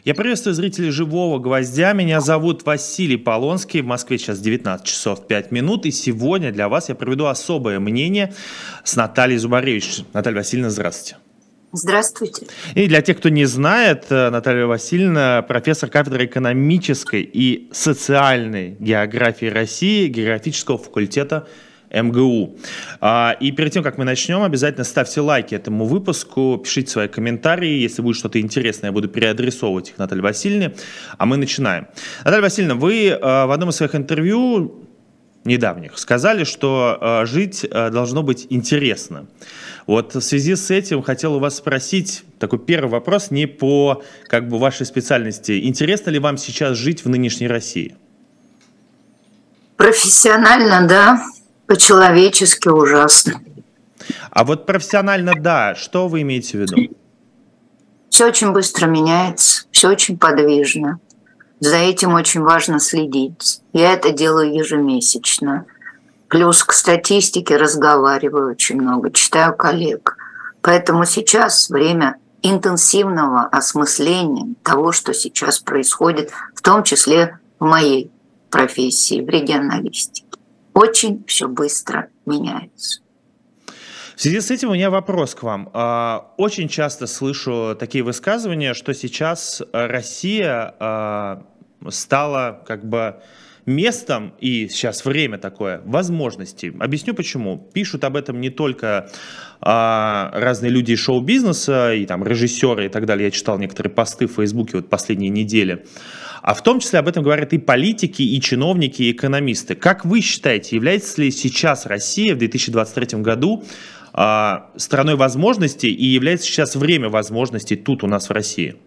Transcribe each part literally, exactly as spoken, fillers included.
Я приветствую зрителей «Живого гвоздя». Меня зовут Василий Полонский. В Москве сейчас девятнадцать часов пять минут. И сегодня для вас я проведу особое мнение с Натальей Зубаревич. Наталья Васильевна, здравствуйте. Здравствуйте. И для тех, кто не знает, Наталья Васильевна профессор кафедры экономической и социальной географии России географического факультета эм гэ у. И перед тем, как мы начнем, обязательно ставьте лайки этому выпуску, пишите свои комментарии. Если будет что-то интересное, я буду переадресовывать их Наталье Васильевне. А мы начинаем. Наталья Васильевна, вы в одном из своих интервью недавних сказали, что жить должно быть интересно. Вот в связи с этим хотел у вас спросить такой первый вопрос, не по как бы вашей специальности. Интересно ли вам сейчас жить в нынешней России? Профессионально, да. По-человечески ужасно. А вот профессионально, да, что вы имеете в виду? Все очень быстро меняется, все очень подвижно. За этим очень важно следить. Я это делаю ежемесячно. Плюс к статистике разговариваю очень много, читаю коллег. Поэтому сейчас время интенсивного осмысления того, что сейчас происходит, в том числе в моей профессии, в регионалистике. Очень все быстро меняется. В связи с этим у меня вопрос к вам. Очень часто слышу такие высказывания, что сейчас Россия стала как бы местом, и сейчас время такое, возможностей. Объясню почему. Пишут об этом не только разные люди из шоу-бизнеса, и там режиссеры и так далее. Я читал некоторые посты в Фейсбуке вот последние недели. А в том числе об этом говорят и политики, и чиновники, и экономисты. Как вы считаете, является ли сейчас Россия в две тысячи двадцать третьем году э, страной возможностей, и является сейчас время возможностей тут у нас в России?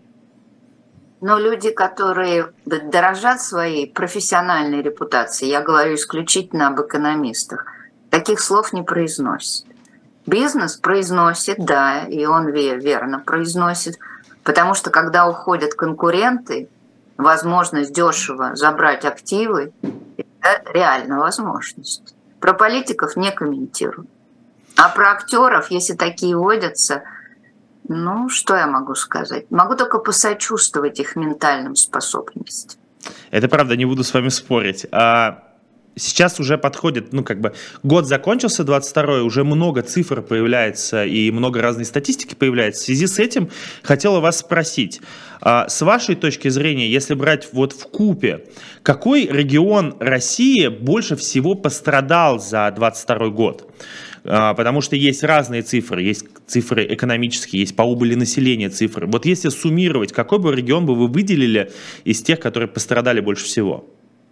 Но люди, которые дорожат своей профессиональной репутацией, я говорю исключительно об экономистах, таких слов не произносят. Бизнес произносит, да, и он верно произносит, потому что когда уходят конкуренты, возможность дешево забрать активы – это реальная возможность. Про политиков не комментирую. А про актеров, если такие водятся, ну, что я могу сказать? Могу только посочувствовать их ментальным способностям. Это правда, не буду с вами спорить. А сейчас уже подходит, ну, как бы, год закончился, двадцать второй, уже много цифр появляется и много разной статистики появляется. В связи с этим хотела вас спросить, а с вашей точки зрения, если брать вот вкупе, какой регион России больше всего пострадал за двадцать второй год? А, потому что есть разные цифры, есть цифры экономические, есть по убыли населения цифры. Вот если суммировать, какой бы регион бы вы выделили из тех, которые пострадали больше всего?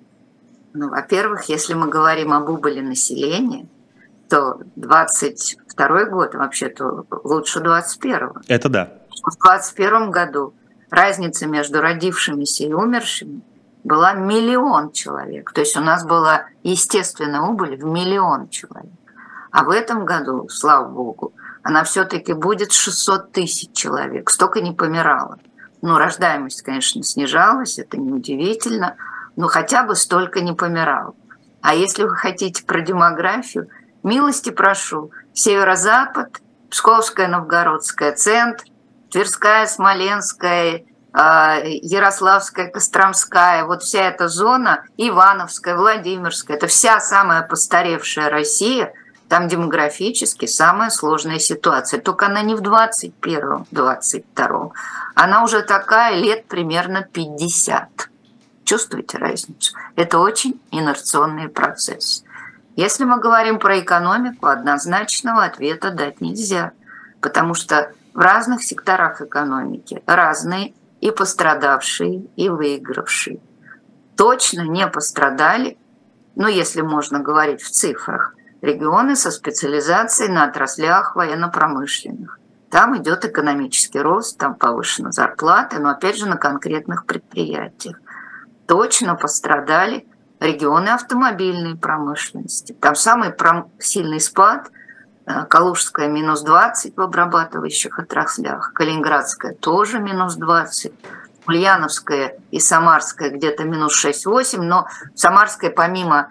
Ну, во-первых, если мы говорим об убыли населения, то двадцать второй год вообще-то лучше двадцать первого. Это да. В двадцать первом году разница между родившимися и умершими была миллион человек. То есть у нас была естественная убыль в миллион человек. А в этом году, слава богу, она все-таки будет шестьсот тысяч человек. Столько не помирало. Ну, рождаемость, конечно, снижалась, это неудивительно, но хотя бы столько не помирало. А если вы хотите про демографию, милости прошу. Северо-запад, Псковская, Новгородская, центр, Тверская, Смоленская, Ярославская, Костромская, вот вся эта зона, Ивановская, Владимирская, это вся самая постаревшая Россия, там демографически самая сложная ситуация. Только она не в двадцать первом, двадцать втором, она уже такая лет примерно пятьдесят. Чувствуете разницу? Это очень инерционный процесс. Если мы говорим про экономику, однозначного ответа дать нельзя, потому что в разных секторах экономики разные и пострадавшие, и выигравшие. Точно не пострадали, ну, если можно говорить в цифрах, регионы со специализацией на отраслях военно-промышленных. Там идет экономический рост, там повышена зарплата, но опять же на конкретных предприятиях. Точно пострадали регионы автомобильной промышленности. Там самый сильный спад. Калужская минус двадцать в обрабатывающих отраслях, Калининградская тоже минус двадцать, Ульяновская и Самарская где-то минус шесть-восемь, но Самарская помимо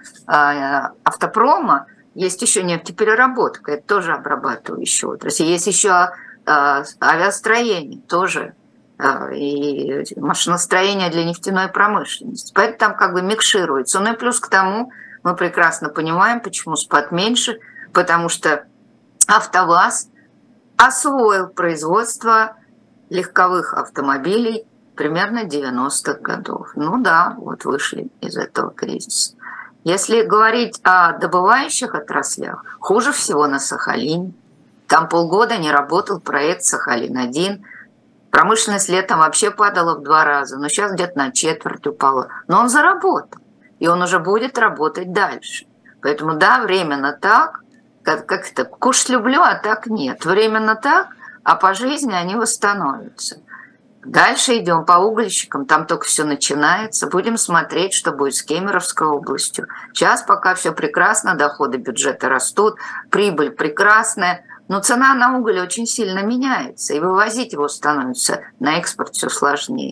автопрома есть еще нефтепереработка, это тоже обрабатывающая отрасль. Есть еще авиастроение, тоже и машиностроение для нефтяной промышленности. Поэтому там как бы микшируется. Ну и плюс к тому, мы прекрасно понимаем, почему спад меньше, потому что АвтоВАЗ освоил производство легковых автомобилей примерно девяностых годов. Ну да, вот вышли из этого кризиса. Если говорить о добывающих отраслях, хуже всего на Сахалине. Там полгода не работал проект «Сахалин один». Промышленность летом вообще падала в два раза, но сейчас где-то на четверть упала. Но он заработал, и он уже будет работать дальше. Поэтому да, временно так, как, как это, кушать люблю, а так нет. Временно так, а по жизни они восстановятся. Дальше идем по угольщикам, там только все начинается. Будем смотреть, что будет с Кемеровской областью. Сейчас пока все прекрасно, доходы бюджета растут, прибыль прекрасная, но цена на уголь очень сильно меняется, и вывозить его становится на экспорт все сложнее.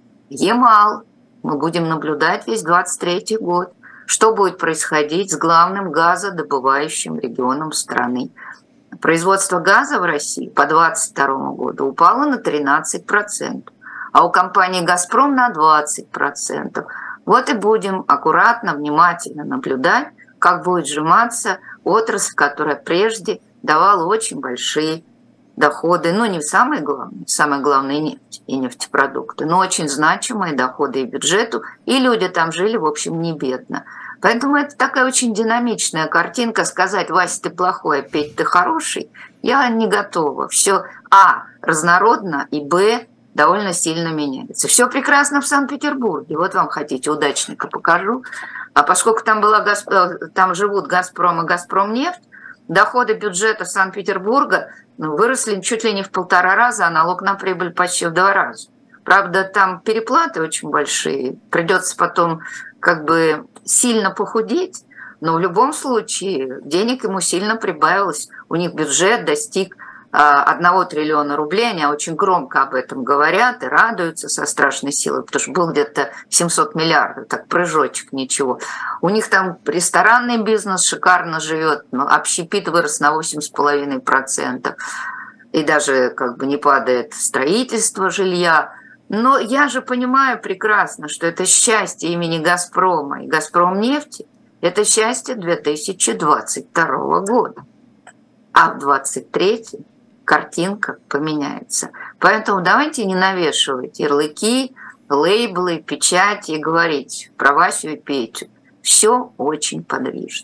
Ямал. Мы будем наблюдать весь двадцать третий год, что будет происходить с главным газодобывающим регионом страны. Производство газа в России по двадцать второму году упало на тринадцать процентов, а у компании «Газпром» на двадцать процентов. Вот и будем аккуратно, внимательно наблюдать, как будет сжиматься отрасль, которая прежде давала очень большие доходы, ну не самые главные, самое главное нефть и нефтепродукты, но очень значимые доходы и бюджету, и люди там жили, в общем, не бедно. Поэтому это такая очень динамичная картинка. Сказать: Вася, ты плохой, а Петя, ты хороший, я не готова. Все, а, разнородно, и, б, довольно сильно меняется. Все прекрасно в Санкт-Петербурге. Вот вам хотите, удачника покажу. А поскольку там, была, там живут «Газпром» и «Газпромнефть», доходы бюджета Санкт-Петербурга ну, выросли чуть ли не в полтора раза, а налог на прибыль почти в два раза. Правда, там переплаты очень большие, придется потом как бы сильно похудеть, но в любом случае денег ему сильно прибавилось. У них бюджет достиг одного триллиона рублей, они очень громко об этом говорят и радуются со страшной силой, потому что был где-то семьсот миллиардов, так прыжочек, ничего. У них там ресторанный бизнес шикарно живет, но общепит вырос на восемь с половиной процентов, и даже как бы не падает строительство жилья. Но я же понимаю прекрасно, что это счастье имени «Газпрома» и «Газпромнефти», это счастье две тысячи двадцать второго года, а в двадцать третьем картинка поменяется. Поэтому давайте не навешивать ярлыки, лейблы, печати и говорить про Васю и Петю. Все очень подвижно.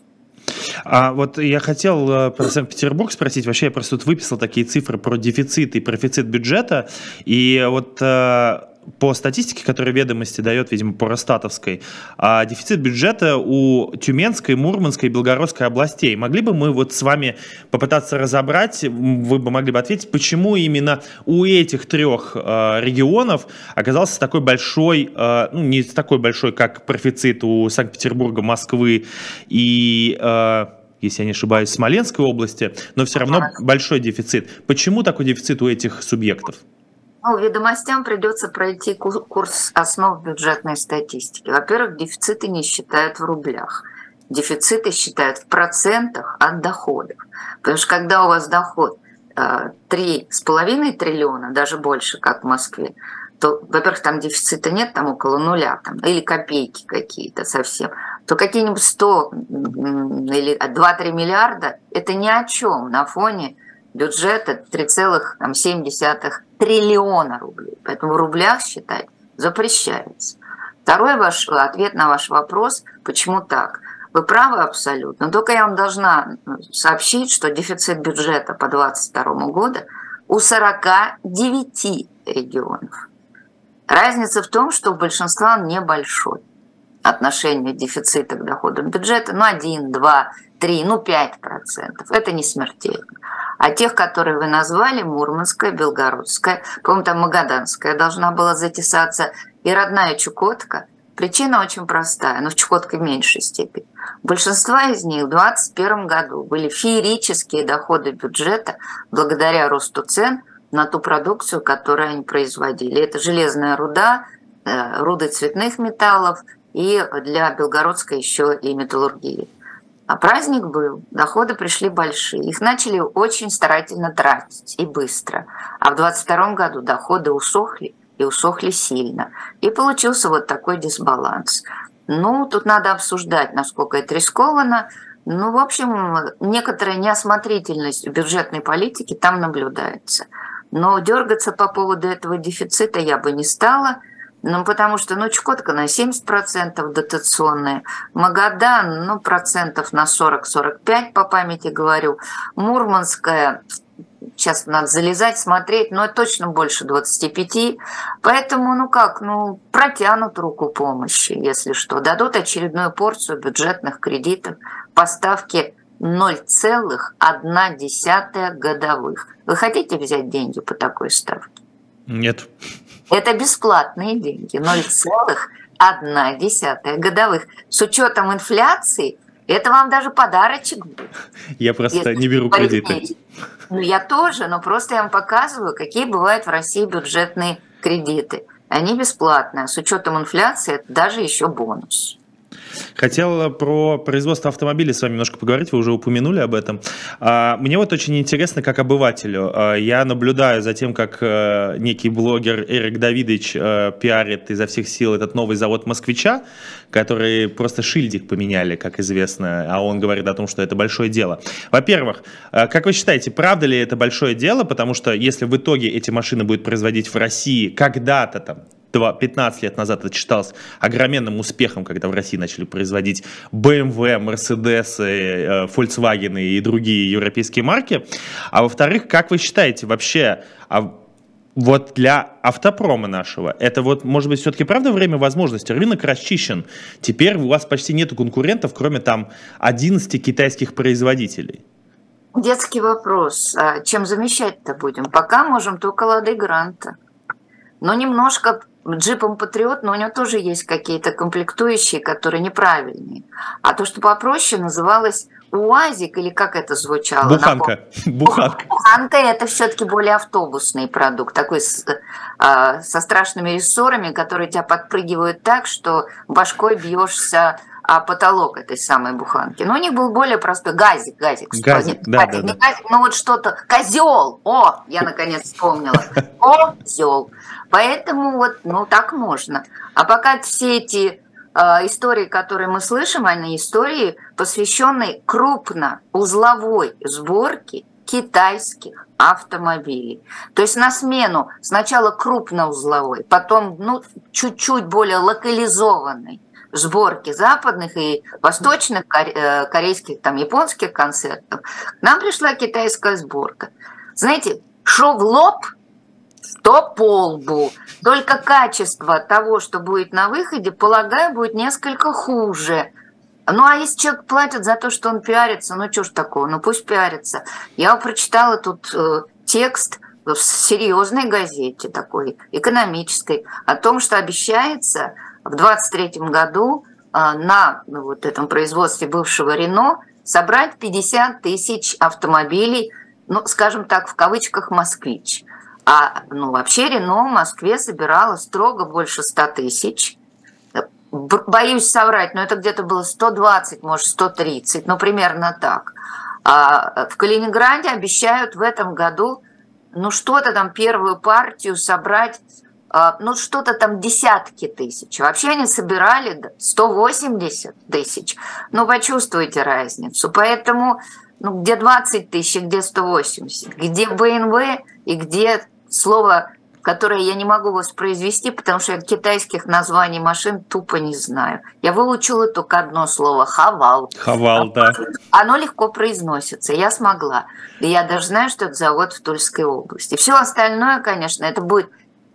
А вот я хотел про Санкт-Петербург спросить. Вообще я просто тут выписал такие цифры про дефицит и профицит бюджета. И вот по статистике, которую «Ведомости» дает, видимо, по Росстатовской, дефицит бюджета у Тюменской, Мурманской и Белгородской областей. Могли бы мы вот с вами попытаться разобрать, вы бы могли бы ответить, почему именно у этих трех регионов оказался такой большой, ну не такой большой, как профицит у Санкт-Петербурга, Москвы и, если я не ошибаюсь, Смоленской области, но все равно большой дефицит. Почему такой дефицит у этих субъектов? Ну, «Ведомостям» придется пройти курс основ бюджетной статистики. Во-первых, дефициты не считают в рублях. Дефициты считают в процентах от доходов. Потому что когда у вас доход три с половиной триллиона, даже больше, как в Москве, то, во-первых, там дефицита нет, там около нуля, там, или копейки какие-то совсем, то какие-нибудь сто или два-три миллиарда – это ни о чем на фоне бюджета три целых семь десятых триллиона рублей. Поэтому в рублях считать запрещается. Второй ваш ответ на ваш вопрос, почему так? Вы правы абсолютно. Но только я вам должна сообщить, что дефицит бюджета по двадцать второму году у сорока девяти регионов. Разница в том, что у большинства он небольшой. Отношение дефицита к доходам бюджета, ну, один, два, три, ну, пять процентов. Это не смертельно. А тех, которые вы назвали, Мурманская, Белгородская, по-моему, там Магаданская должна была затесаться, и родная Чукотка, причина очень простая, но в Чукотке в меньшей степени. Большинство из них в двадцать первом году были феерические доходы бюджета благодаря росту цен на ту продукцию, которую они производили. Это железная руда, руды цветных металлов, и для Белгородской еще и металлургии. А праздник был, доходы пришли большие. Их начали очень старательно тратить и быстро. А в двадцать втором году доходы усохли и усохли сильно. И получился вот такой дисбаланс. Ну, тут надо обсуждать, насколько это рискованно. Ну, в общем, некоторая неосмотрительность в бюджетной политике там наблюдается. Но дергаться по поводу этого дефицита я бы не стала, ну, потому что, ну, Чукотка на семьдесят процентов дотационная, Магадан, ну, процентов на сорок-сорок пять, по памяти говорю, Мурманская, сейчас надо залезать, смотреть, но точно больше двадцати пяти, поэтому, ну как, ну, протянут руку помощи, если что, дадут очередную порцию бюджетных кредитов по ставке ноль целых одна десятая годовых. Вы хотите взять деньги по такой ставке? Нет. Это бесплатные деньги, ноль целых одна десятая годовых. С учетом инфляции, это вам даже подарочек будет. Я просто не беру кредиты. Ну, я тоже, но просто я вам показываю, какие бывают в России бюджетные кредиты. Они бесплатные, а с учетом инфляции это даже еще бонус. Хотел про производство автомобилей с вами немножко поговорить, вы уже упомянули об этом. Мне вот очень интересно, как обывателю, я наблюдаю за тем, как некий блогер Эрик Давидович пиарит изо всех сил этот новый завод «Москвича», который просто шильдик поменяли, как известно, а он говорит о том, что это большое дело. Во-первых, как вы считаете, правда ли это большое дело, потому что если в итоге эти машины будут производить в России когда-то там, пятнадцать лет назад это считалось огроменным успехом, когда в России начали производить бэ эм вэ, Mercedes, Volkswagen и другие европейские марки. А во-вторых, как вы считаете вообще, а вот для автопрома нашего, это вот, может быть, все-таки правда время возможностей? Рынок расчищен. Теперь у вас почти нету конкурентов, кроме там одиннадцати китайских производителей. Детский вопрос. А чем замещать-то будем? Пока можем только Лады Гранта. Но немножко джипом Патриот, но у него тоже есть какие-то комплектующие, которые неправильные. А то, что попроще, называлось УАЗик, или как это звучало? Буханка. Буханка. Буханка – это все-таки более автобусный продукт, такой с, э, со страшными рессорами, которые тебя подпрыгивают так, что башкой бьешься о потолок этой самой буханки. Но у них был более простой газик, газик. Газик, да, газик, да, да. Газик, ну вот что-то, козел, о, я наконец вспомнила, козел. Поэтому вот, ну так можно. А пока все эти э, истории, которые мы слышим, они истории, посвященные крупноузловой сборке китайских автомобилей. То есть на смену сначала крупноузловой, потом ну, чуть-чуть более локализованной сборки западных и восточных, корейских, там, японских концертов, к нам пришла китайская сборка. Знаете, шо в лоб, то по лбу. Только качество того, что будет на выходе, полагаю, будет несколько хуже. Ну, а если человек платит за то, что он пиарится, ну, что ж такого, ну, пусть пиарится. Я прочитала тут э, текст в серьезной газете такой, экономической, о том, что обещается в двадцать третьем году на ну, вот этом производстве бывшего Рено собрать пятьдесят тысяч автомобилей, ну, скажем так, в кавычках, «Москвич». А ну, вообще Рено в Москве собирало строго больше ста тысяч. Боюсь соврать, но это где-то было сто двадцать, может, сто тридцать, ну, примерно так. А в Калининграде обещают в этом году, ну, что-то там, первую партию собрать, ну, что-то там десятки тысяч. Вообще они собирали сто восемьдесят тысяч. Ну, почувствуйте разницу. Поэтому, ну, где двадцать тысяч, где сто восемьдесят, где бэ эм вэ и где слово, которое я не могу воспроизвести, потому что я китайских названий машин тупо не знаю. Я выучила только одно слово – «хавал». Хавал, да. Оно легко произносится, я смогла. И я даже знаю, что это завод в Тульской области. Все остальное, конечно, это будет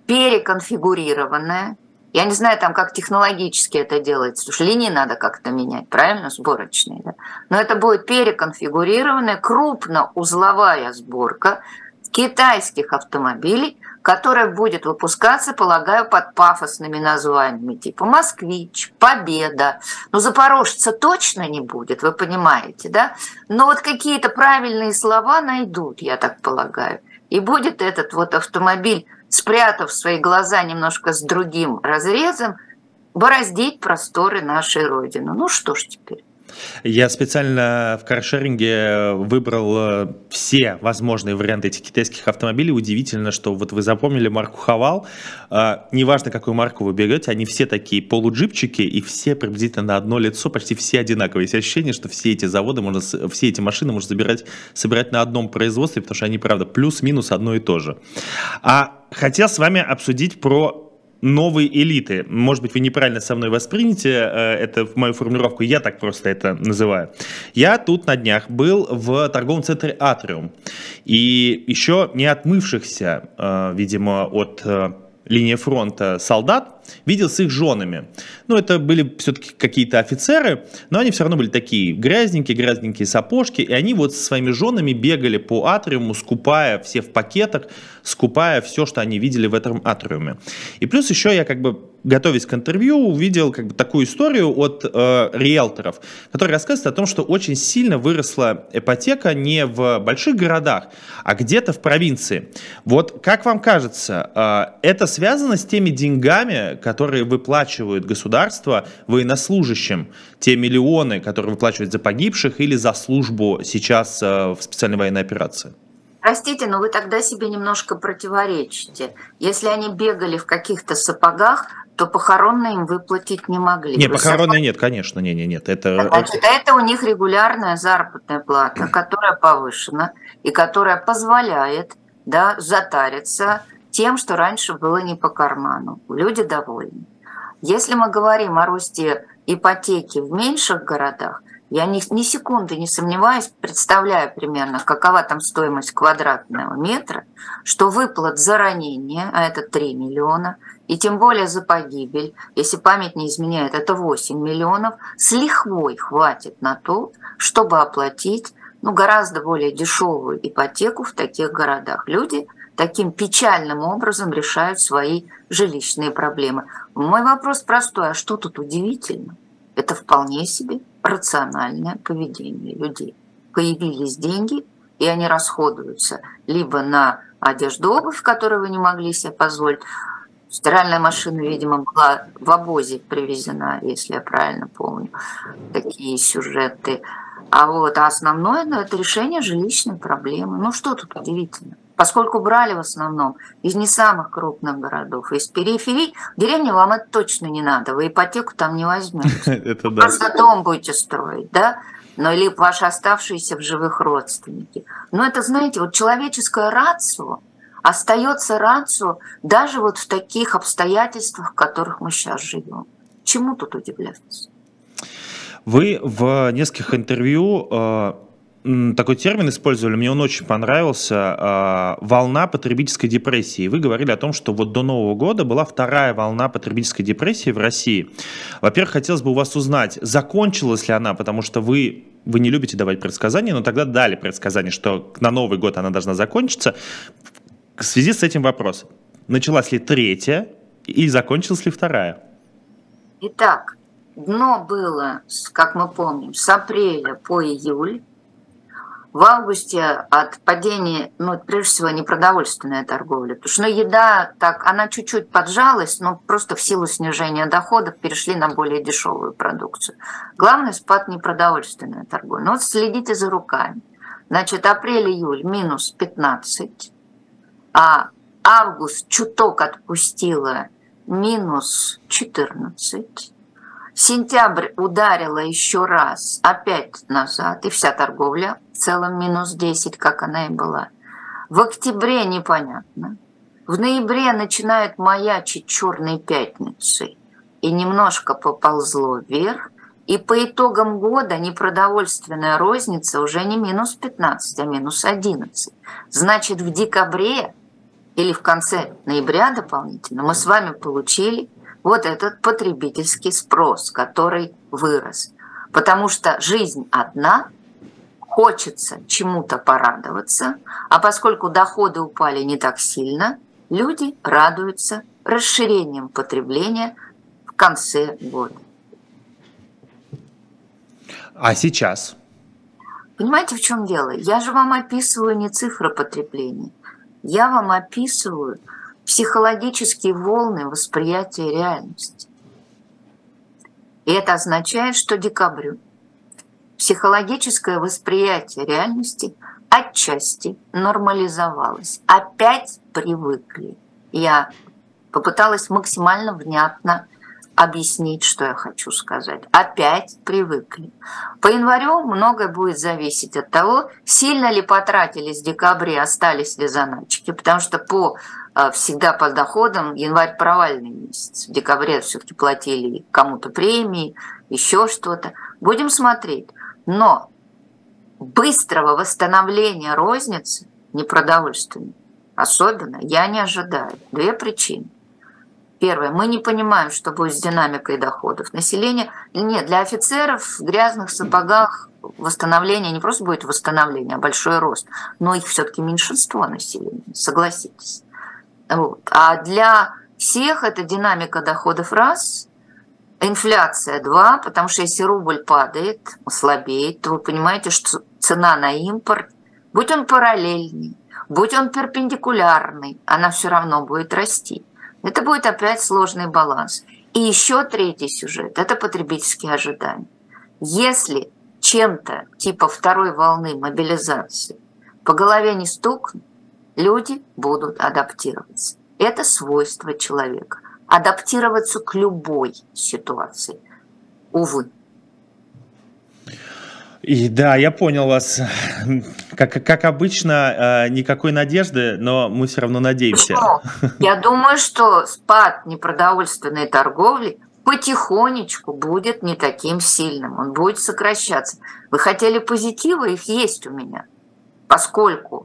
переконфигурированное. Я не знаю, там, как технологически это делается, потому что линии надо как-то менять, правильно, сборочные. Да? Но это будет переконфигурированная, крупноузловая сборка китайских автомобилей, которая будет выпускаться, полагаю, под пафосными названиями, типа «Москвич», «Победа». Но «Запорожца» точно не будет, вы понимаете, да? Но вот какие-то правильные слова найдут, я так полагаю. И будет этот вот автомобиль, спрятав свои глаза немножко с другим разрезом, бороздить просторы нашей Родины. Ну что ж теперь? Я специально в каршеринге выбрал все возможные варианты этих китайских автомобилей. Удивительно, что вот вы запомнили марку Хавал. Неважно, какую марку вы берете, они все такие полуджипчики, и все приблизительно на одно лицо, почти все одинаковые. Есть ощущение, что все эти заводы, можно, все эти машины можно собирать, собирать на одном производстве, потому что они, правда, плюс-минус одно и то же. А хотел с вами обсудить про новые элиты. Может быть, вы неправильно со мной восприняте э, это в мою формулировку, я так просто это называю. Я тут на днях был в торговом центре «Атриум», и еще не отмывшихся, э, видимо, от э, линии фронта солдат видел с их женами. Ну, это были все-таки какие-то офицеры, но они все равно были такие грязненькие, грязненькие сапожки, и они вот со своими женами бегали по атриуму, скупая все в пакетах, скупая все, что они видели в этом атриуме. И плюс еще я как бы, готовясь к интервью, увидел как бы такую историю от э, риэлторов, которые рассказывают о том, что очень сильно выросла ипотека не в больших городах, а где-то в провинции. Вот как вам кажется, э, это связано с теми деньгами, которые выплачивают государство военнослужащим, те миллионы, которые выплачивают за погибших или за службу сейчас э, в специальной военной операции? Простите, но вы тогда себе немножко противоречите. Если они бегали в каких-то сапогах, то похоронные им выплатить не могли. Не, похоронные нет, конечно, не, не, нет. Это... Значит, это у них регулярная заработная плата, которая повышена и которая позволяет, да, затариться тем, что раньше было не по карману. Люди довольны. Если мы говорим о росте ипотеки в меньших городах, я ни, ни секунды не сомневаюсь, представляю примерно, какова там стоимость квадратного метра, что выплат за ранение, а это три миллиона, и тем более за погибель, если память не изменяет, это восемь миллионов, с лихвой хватит на то, чтобы оплатить, ну, гораздо более дешевую ипотеку в таких городах. Люди таким печальным образом решают свои жилищные проблемы. Мой вопрос простой, а что тут удивительно? Это вполне себе рациональное поведение людей. Появились деньги, и они расходуются либо на одежду, обувь, которую вы не могли себе позволить. Стиральная машина, видимо, была в обозе привезена, если я правильно помню, такие сюжеты. А вот а основное, ну, это решение жилищной проблемы. Ну что тут удивительно? Поскольку брали в основном из не самых крупных городов, из периферий, в деревне вам это точно не надо, вы ипотеку там не возьмете. Это да. Просто дом будете строить, да? Ну или ваши оставшиеся в живых родственники. Но это, знаете, вот человеческое рацио остается рацио даже вот в таких обстоятельствах, в которых мы сейчас живем. Чему тут удивляться? Вы в нескольких интервью э, такой термин использовали, мне он очень понравился, э, волна потребительской депрессии. Вы говорили о том, что вот до Нового года была вторая волна потребительской депрессии в России. Во-первых, хотелось бы у вас узнать, закончилась ли она, потому что вы, вы не любите давать предсказания, но тогда дали предсказание, что на Новый год она должна закончиться. В связи с этим вопрос, началась ли третья и закончилась ли вторая? Итак, дно было, как мы помним, с апреля по июль. В августе от падения, ну, прежде всего, непродовольственная торговля, потому что ну, еда, так, она чуть-чуть поджалась, но просто в силу снижения доходов перешли на более дешевую продукцию. Главный спад непродовольственная торговля. Ну, вот следите за руками. Значит, апрель-июль минус пятнадцать, а август чуток отпустила минус четырнадцать. Сентябрь ударила еще раз, опять назад, и вся торговля в целом минус десять, как она и была. В октябре непонятно. В ноябре начинают маячить черные пятницы, и немножко поползло вверх. И по итогам года непродовольственная розница уже не минус пятнадцать, а минус одиннадцать. Значит, в декабре или в конце ноября дополнительно мы с вами получили вот этот потребительский спрос, который вырос. Потому что жизнь одна, хочется чему-то порадоваться, а поскольку доходы упали не так сильно, люди радуются расширением потребления в конце года. А сейчас? Понимаете, в чем дело? Я же вам описываю не цифры потребления. Я вам описываю психологические волны восприятия реальности. И это означает, что декабрю психологическое восприятие реальности отчасти нормализовалось. Опять привыкли. Я попыталась максимально внятно объяснить, что я хочу сказать. Опять привыкли. По январю многое будет зависеть от того, сильно ли потратили с декабря, остались ли заначки, потому что по, всегда по доходам январь провальный месяц. В декабре все-таки платили кому-то премии, еще что-то. Будем смотреть. Но быстрого восстановления розницы непродовольственной особенно я не ожидаю. Две причины. Первое. Мы не понимаем, что будет с динамикой доходов. Население... Нет, для офицеров в грязных сапогах восстановление не просто будет восстановление, а большой рост. Но их все-таки меньшинство населения, согласитесь. Вот. А для всех это динамика доходов раз, инфляция два, потому что если рубль падает, слабеет, то вы понимаете, что цена на импорт, будь он параллельный, будь он перпендикулярный, она все равно будет расти. Это будет опять сложный баланс. И еще третий сюжет – это потребительские ожидания. Если чем-то типа второй волны мобилизации по голове не стукнут, люди будут адаптироваться. Это свойство человека. Адаптироваться к любой ситуации. Увы. И да, я понял вас. Как, как обычно, никакой надежды, но мы все равно надеемся. Почему? Я думаю, что спад непродовольственной торговли потихонечку будет не таким сильным. Он будет сокращаться. Вы хотели позитива? Их есть у меня. Поскольку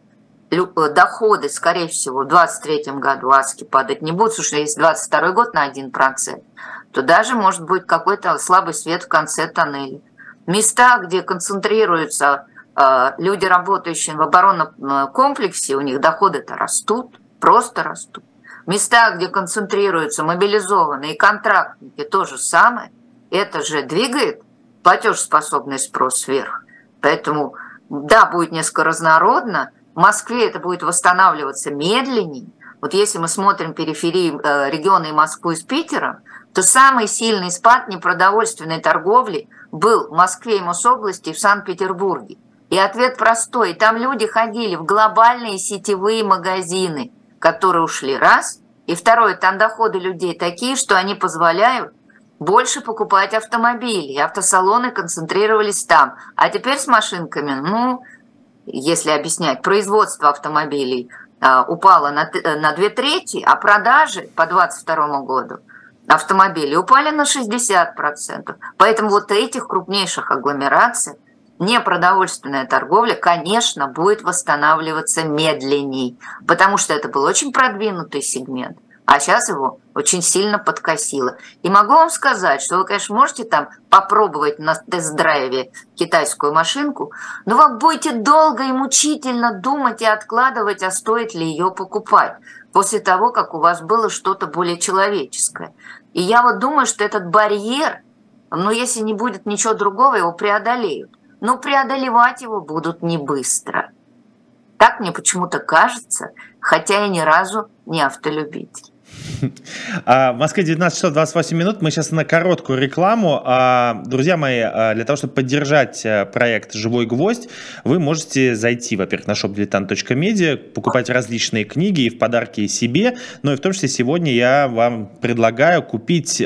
доходы, скорее всего, в двадцать третьем году адски падать не будут, потому что если двадцать второй год на один процент, то даже может быть какой-то слабый свет в конце тоннеля. Места, где концентрируются э, люди, работающие в оборонном комплексе, у них доходы-то растут, просто растут. Места, где концентрируются мобилизованные контрактники, то же самое. Это же двигает платежеспособный спрос вверх. Поэтому, да, будет несколько разнородно. В Москве это будет восстанавливаться медленнее. Вот если мы смотрим периферии э, регионы Москвы с Питером, то самый сильный спад непродовольственной торговли был в Москве и Мособласти, и в Санкт-Петербурге. И ответ простой. Там люди ходили в глобальные сетевые магазины, которые ушли раз. И второе, там доходы людей такие, что они позволяют больше покупать автомобили. И автосалоны концентрировались там. А теперь с машинками, ну, если объяснять, производство автомобилей а, упало на, на две трети, а продажи по двадцать второму году автомобилей упали на шестьдесят процентов. Поэтому вот этих крупнейших агломераций непродовольственная торговля, конечно, будет восстанавливаться медленней, потому что это был очень продвинутый сегмент, а сейчас его очень сильно подкосило. И могу вам сказать, что вы, конечно, можете там попробовать на тест-драйве китайскую машинку, но вы будете долго и мучительно думать и откладывать, а стоит ли ее покупать после того, как у вас было что-то более человеческое. И я вот думаю, что этот барьер, ну, если не будет ничего другого, его преодолеют. Но преодолевать его будут не быстро. Так мне почему-то кажется, хотя я ни разу не автолюбитель. В Москве девятнадцать часов двадцать восемь минут. Мы сейчас на короткую рекламу. Друзья мои, для того, чтобы поддержать проект «Живой гвоздь», вы можете зайти, во-первых, на шоп дилетант точка медиа, покупать различные книги и в подарки себе. Но и в том числе сегодня я вам предлагаю купить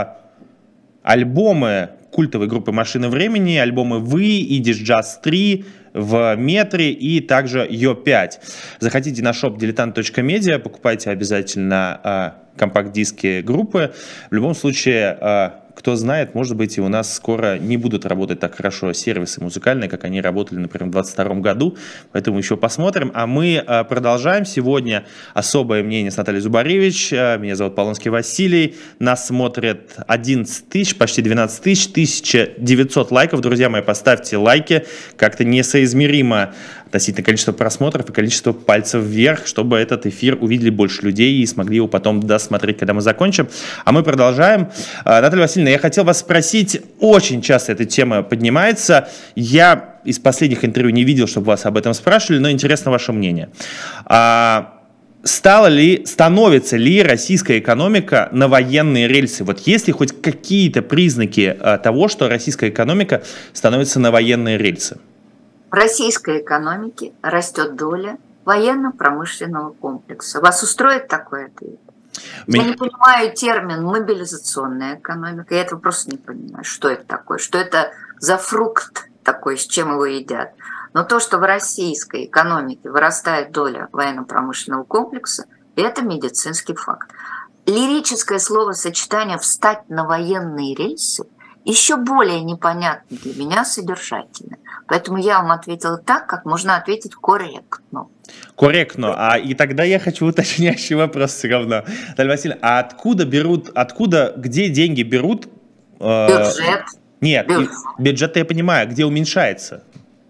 альбомы культовой группы «Машина времени», альбомы «Вы», «Идиш Джаз три», в метре и также Йо пять. Заходите на шоп дилетант точка медиа, покупайте обязательно э, компакт-диски группы. В любом случае, э, кто знает, может быть, и у нас скоро не будут работать так хорошо сервисы музыкальные, как они работали, например, в двадцать втором году. Поэтому еще посмотрим. А мы э, продолжаем. Сегодня особое мнение с Натальей Зубаревич. Э, меня зовут Полонский Василий. Нас смотрят одиннадцать тысяч, почти двенадцать тысяч, тысяча девятьсот лайков. Друзья мои, поставьте лайки. Как-то несоизмеримо относительно количества просмотров и количества пальцев вверх, чтобы этот эфир увидели больше людей и смогли его потом досмотреть, когда мы закончим. А мы продолжаем. Наталья Васильевна, я хотел вас спросить, очень часто эта тема поднимается. Я из последних интервью не видел, чтобы вас об этом спрашивали, но интересно ваше мнение. Стала ли, становится ли российская экономика на военные рельсы? Вот есть ли хоть какие-то признаки а, того, что российская экономика становится на военные рельсы? В российской экономике растет доля военно-промышленного комплекса. Вас устроит такой ответ? Я не понимаю термин мобилизационная экономика. Я этого просто не понимаю, что это такое, что это за фрукт такой, с чем его едят. Но то, что в российской экономике вырастает доля военно-промышленного комплекса, это медицинский факт. Лирическое словосочетание «встать на военные рельсы» еще более непонятно для меня содержательно. Поэтому я вам ответила так, как можно ответить корректно. Корректно. А и тогда я хочу уточняющий вопрос все равно. Наталья Васильевна, а откуда берут, откуда, где деньги берут? Э, Бюджет. Нет, Бюджет. бюджет я понимаю, где уменьшается?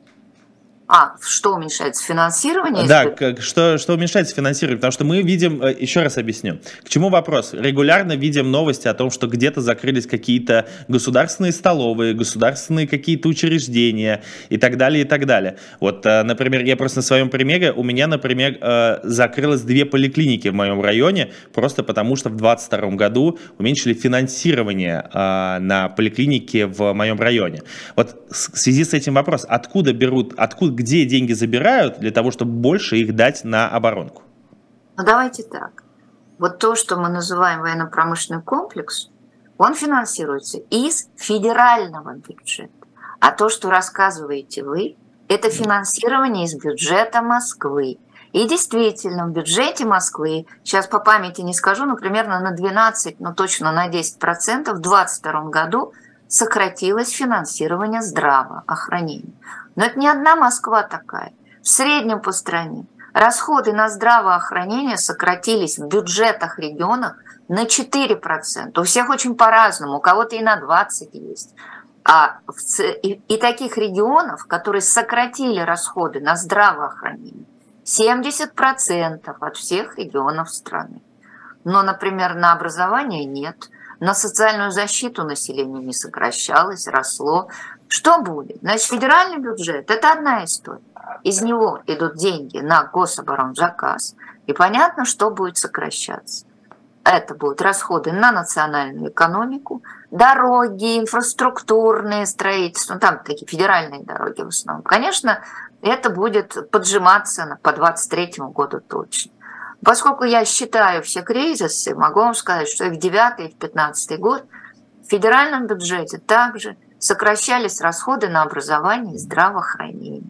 А, что уменьшается? Финансирование? Да, как, что, что уменьшается финансирование, потому что мы видим, еще раз объясню, к чему вопрос. Регулярно видим новости о том, что где-то закрылись какие-то государственные столовые, государственные какие-то учреждения и так далее, и так далее. Вот, например, я просто на своем примере, у меня, например, закрылось две поликлиники в моем районе, просто потому что в двадцать втором году уменьшили финансирование на поликлинике в моем районе. Вот в связи с этим вопрос, откуда берут, откуда, где деньги забирают для того, чтобы больше их дать на оборонку? Ну давайте так. Вот то, что мы называем военно-промышленный комплекс, он финансируется из федерального бюджета. А то, что рассказываете вы, это финансирование из бюджета Москвы. И действительно, в бюджете Москвы, сейчас по памяти не скажу, но примерно на двенадцать, но точно на десять процентов в двадцать втором году сократилось финансирование здравоохранения. Но это не одна Москва такая. В среднем по стране расходы на здравоохранение сократились в бюджетах регионов на четыре процента. У всех очень по-разному, у кого-то и на двадцать процентов есть. А в ц... и, и таких регионов, которые сократили расходы на здравоохранение, семьдесят процентов от всех регионов страны. Но, например, на образование нет. На социальную защиту населения не сокращалось, росло. Что будет? Значит, федеральный бюджет – это одна история. Из него идут деньги на гособоронзаказ, и понятно, что будет сокращаться. Это будут расходы на национальную экономику, дороги, инфраструктурные строительства, ну, там такие федеральные дороги в основном. Конечно, это будет поджиматься по двадцать третьему году точно. Поскольку я считаю все кризисы, могу вам сказать, что и в девятый, и в пятнадцатый год в федеральном бюджете также сокращались расходы на образование и здравоохранение.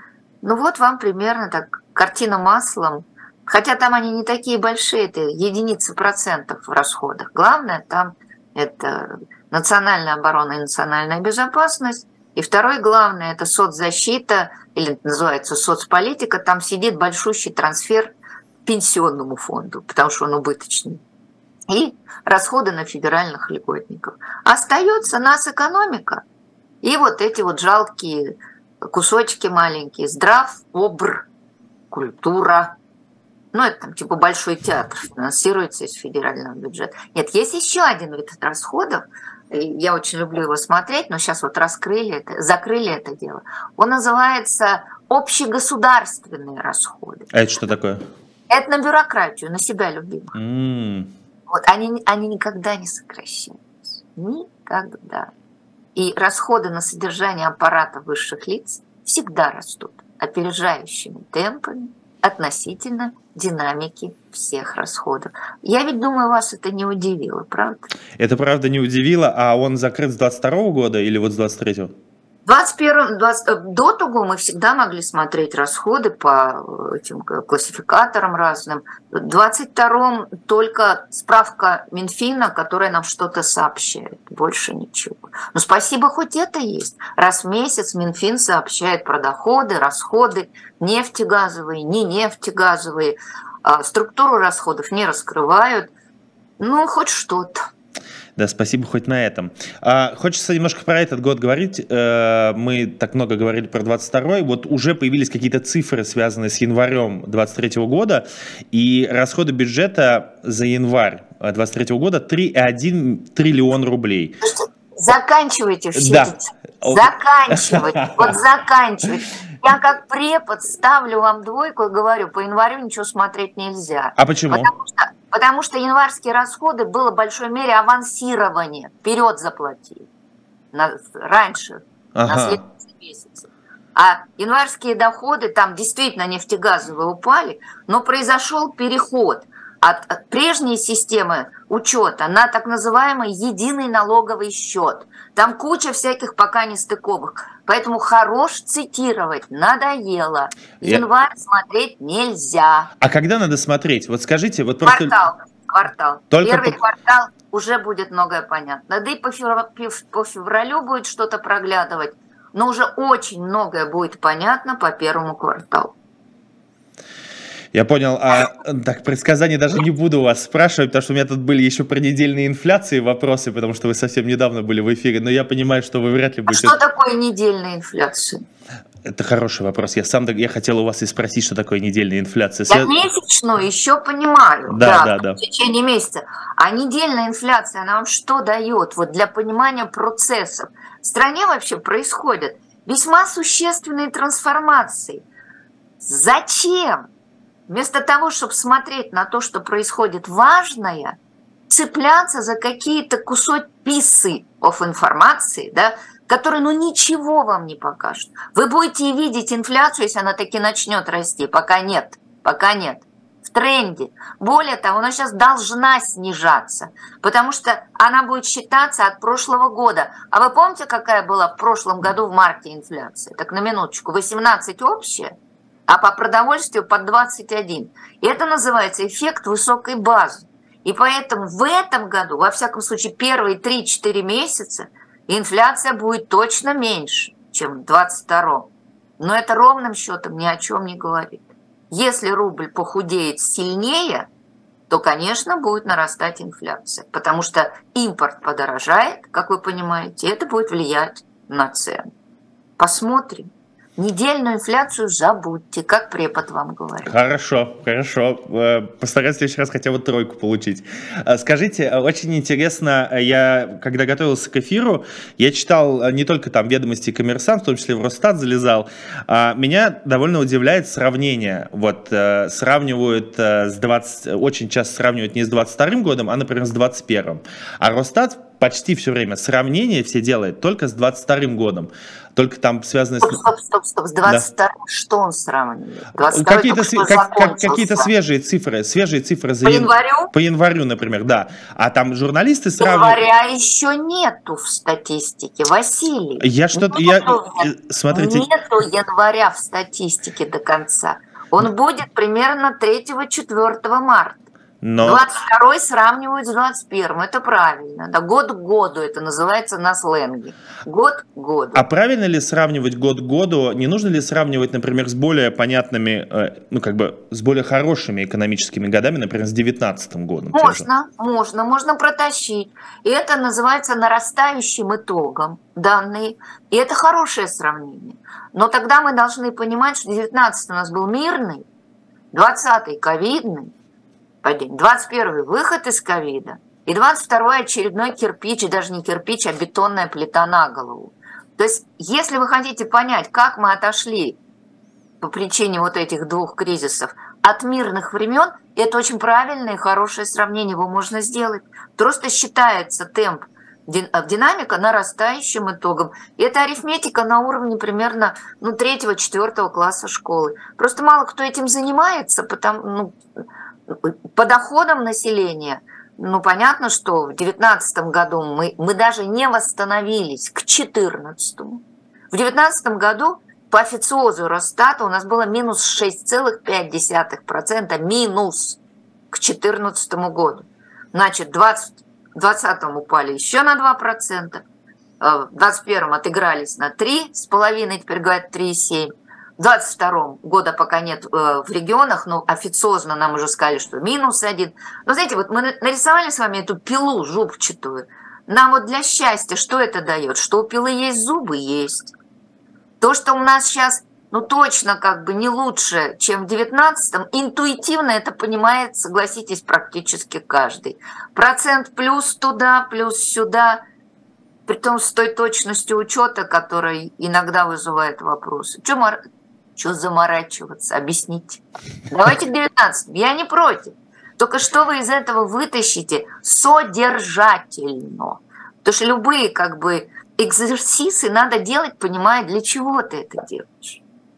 Ну вот вам примерно так картина маслом, хотя там они не такие большие, это единицы процентов в расходах. Главное там это национальная оборона и национальная безопасность. И второй главное это соцзащита, или называется соцполитика, там сидит большущий трансфер пенсионному фонду, потому что он убыточный, и расходы на федеральных льготников. Остается нас экономика, и вот эти вот жалкие кусочки маленькие, здрав, обр, культура, ну это там типа большой театр финансируется из федерального бюджета. Нет, есть еще один вид расходов, я очень люблю его смотреть, но сейчас вот раскрыли это, закрыли это дело. Он называется общегосударственные расходы. А это что такое? Это на бюрократию, на себя любимых. Mm. Вот, они, они никогда не сокращаются. Никогда. И расходы на содержание аппарата высших лиц всегда растут опережающими темпами относительно динамики всех расходов. Я ведь думаю, вас это не удивило, правда? Это правда не удивило, а он закрыт с двадцать второго года или вот с двадцать третьего? двадцать первом, двадцать, до того мы всегда могли смотреть расходы по этим классификаторам разным. В двадцать втором только справка Минфина, которая нам что-то сообщает, больше ничего. Но спасибо, хоть это есть. Раз в месяц Минфин сообщает про доходы, расходы, нефтегазовые, не нефтегазовые, структуру расходов не раскрывают. Ну, хоть что-то. Да, спасибо хоть на этом. А, хочется немножко про этот год говорить. А, мы так много говорили про двадцать второй. Вот уже появились какие-то цифры, связанные с январем двадцать третьего года. И расходы бюджета за январь двадцать третьего года три целых один триллион рублей. заканчивайте все да. эти... Заканчивайте, вот заканчивайте. Я как препод ставлю вам двойку и говорю, по январю ничего смотреть нельзя. А почему? Потому что, потому что январские расходы было в большой мере авансирование, вперед заплатили, на, раньше, ага. на следующий месяц. А январские доходы, там действительно нефтегазовые упали, но произошел переход от, от прежней системы учета на так называемый единый налоговый счет. Там куча всяких пока нестыковок. Поэтому хорош цитировать, надоело. Январь Я... смотреть нельзя. А когда надо смотреть? Вот скажите, вот просто... Квартал, квартал. Только Первый по... квартал уже будет многое понятно. Да и по, февр... по февралю будет что-то проглядывать, но уже очень многое будет понятно по первому кварталу. Я понял. А так, предсказания даже не буду у вас спрашивать, потому что у меня тут были еще про недельные инфляции вопросы, потому что вы совсем недавно были в эфире, но я понимаю, что вы вряд ли будете... А что такое недельная инфляция? Это хороший вопрос. Я сам я хотел у вас и спросить, что такое недельная инфляция. Я месячную еще понимаю, да, да, да, да. в течение месяца. А недельная инфляция, она вам что дает? Вот для понимания процессов. В стране вообще происходят весьма существенные трансформации. Зачем? Вместо того, чтобы смотреть на то, что происходит важное, цепляться за какие-то кусочки писы of информации, да, которые ну ничего вам не покажут. Вы будете видеть инфляцию, если она таки начнет расти. Пока нет, пока нет. В тренде. Более того, она сейчас должна снижаться, потому что она будет считаться от прошлого года. А вы помните, какая была в прошлом году в марте инфляция? Так на минуточку, восемнадцать общая, а по продовольствию под двадцать один. И это называется эффект высокой базы. И поэтому в этом году, во всяком случае, первые три-четыре месяца инфляция будет точно меньше, чем в двадцать втором. Но это ровным счетом ни о чем не говорит. Если рубль похудеет сильнее, то, конечно, будет нарастать инфляция, потому что импорт подорожает, как вы понимаете, и это будет влиять на цены. Посмотрим. Недельную инфляцию забудьте, как препод вам говорит. Хорошо, хорошо. Постараюсь в следующий раз хотя бы тройку получить. Скажите, очень интересно, я, когда готовился к эфиру, я читал не только там ведомости «Коммерсант», в том числе в Росстат залезал. Меня довольно удивляет сравнение. Вот сравнивают с двадцать, очень часто сравнивают не с двадцать вторым годом, а, например, с двадцать первым. А Росстат почти все время сравнение все делает только с двадцать вторым годом. Только там связано стоп, с... Стоп, стоп, стоп. С двадцать вторым да. Что он сравнивает? Какие-то, св... как, как, какие-то свежие цифры, свежие цифры за по январю? По январю, например, да. А там журналисты сравнивают... Января еще нету в статистике, Василий. Я что-то... Я... Смотрите... Нету января в статистике до конца. Он будет примерно третьего-четвёртого марта. Но... двадцать второй сравнивают с двадцать первым, это правильно. Да, год к году это называется на сленге. Год к году. А правильно ли сравнивать год к году? Не нужно ли сравнивать, например, с более понятными, ну как бы с более хорошими экономическими годами, например, с девятнадцатым годом? Можно, можно, можно протащить. И это называется нарастающим итогом данные. И это хорошее сравнение. Но тогда мы должны понимать, что девятнадцатый у нас был мирный, двадцатый ковидный, двадцать первый выход из ковида, и двадцать второй очередной кирпич, и даже не кирпич, а бетонная плита на голову. То есть, если вы хотите понять, как мы отошли по причине вот этих двух кризисов от мирных времен, это очень правильное и хорошее сравнение, его можно сделать. Просто считается темп, динамика нарастающим итогом. И это арифметика на уровне примерно ну, третьего-четвёртого класса школы. Просто мало кто этим занимается, потому ну, по доходам населения, ну, понятно, что в две тысячи девятнадцатом году мы, мы даже не восстановились к две тысячи четырнадцатому. В две тысячи девятнадцатом году по официозу Росстата у нас было минус шесть целых пять десятых процента, минус к две тысячи четырнадцатому году. Значит, в двадцатом упали еще на два процента, в двадцать первом отыгрались на три с половиной, теперь говорят три целых семь десятых. В двадцать втором года пока нет э, в регионах, но официозно нам уже сказали, что минус один. Но знаете, вот мы нарисовали с вами эту пилу зубчатую. Нам вот для счастья что это дает? Что у пилы есть зубы? Есть. То, что у нас сейчас, ну точно как бы не лучше, чем в девятнадцатом, интуитивно это понимает, согласитесь, практически каждый. Процент плюс туда, плюс сюда. притом с той точностью учета, которая иногда вызывает вопросы. Что мор... заморачиваться? Объясните. Давайте к девятнадцатому. Я не против. Только что вы из этого вытащите содержательно? Потому что любые как бы экзерсисы надо делать, понимая, для чего ты это делаешь.